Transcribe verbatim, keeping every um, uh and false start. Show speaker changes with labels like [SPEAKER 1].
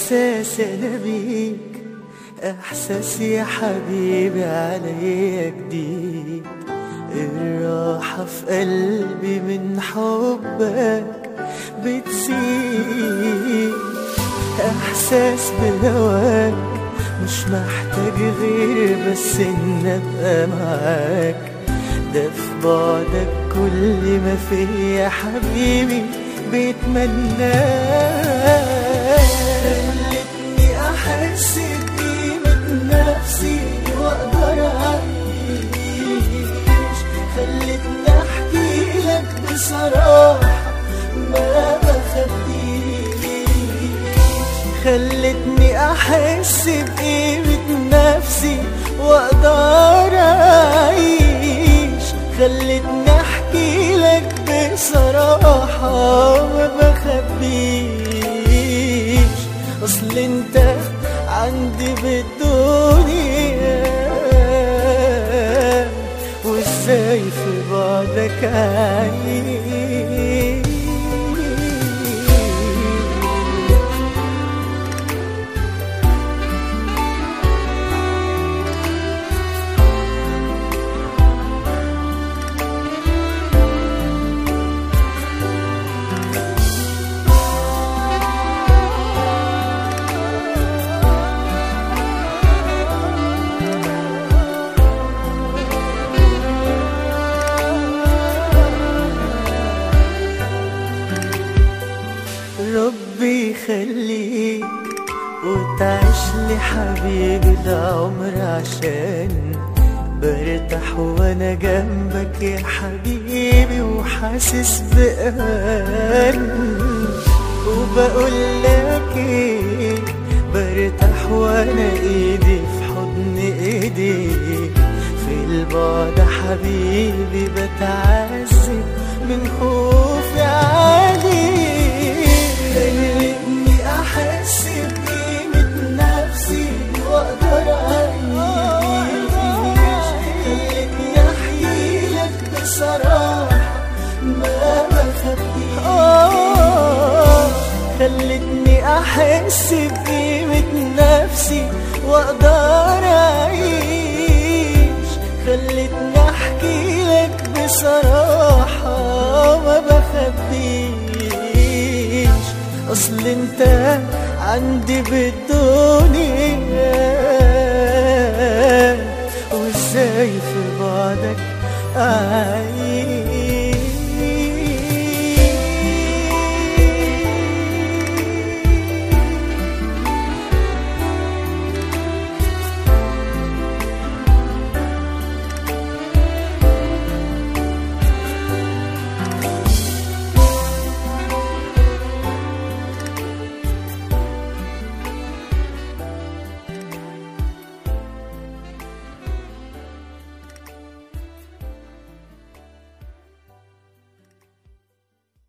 [SPEAKER 1] احساس انا بيك، احساس يا حبيبي عليا جديد. الراحة في قلبي من حبك بتزيد، احساس بهواك مش محتاج غير بس ان ابقى معاك. ده في بعدك كل ما فيا حبيبي بيتمناك. خلتني احس بقيمة نفسي واقدر اعيش، خلتني احكي لك بصراحة ما بخبيش. خلتني احس بقيمة نفسي واقدر اعيش، خلتني احكي لك بصراحة ما بخبيش. اصل انت عندي بالدنيا، وازاي في بعدك عايش. ربي يخليك وتعيش لي حبيبي العمر، عشان برتاح وانا جنبك يا حبيبي وحاسس بأمان. وبقول لك ايه، برتاح وانا ايدي في حضن ايديك. في البعد حبيبي بتعذب من خوفي عليك. خلتني احس بقيمة نفسي واقدر اعيش، خلتني احكي لك بصراحة ما بخبيش. خلتني احس بقيمة نفسي واقدر اعيش، خلتني احكي لك بصراحة ما بخبيش. اصل انت عندي بالدنيا، وازاي في بعدك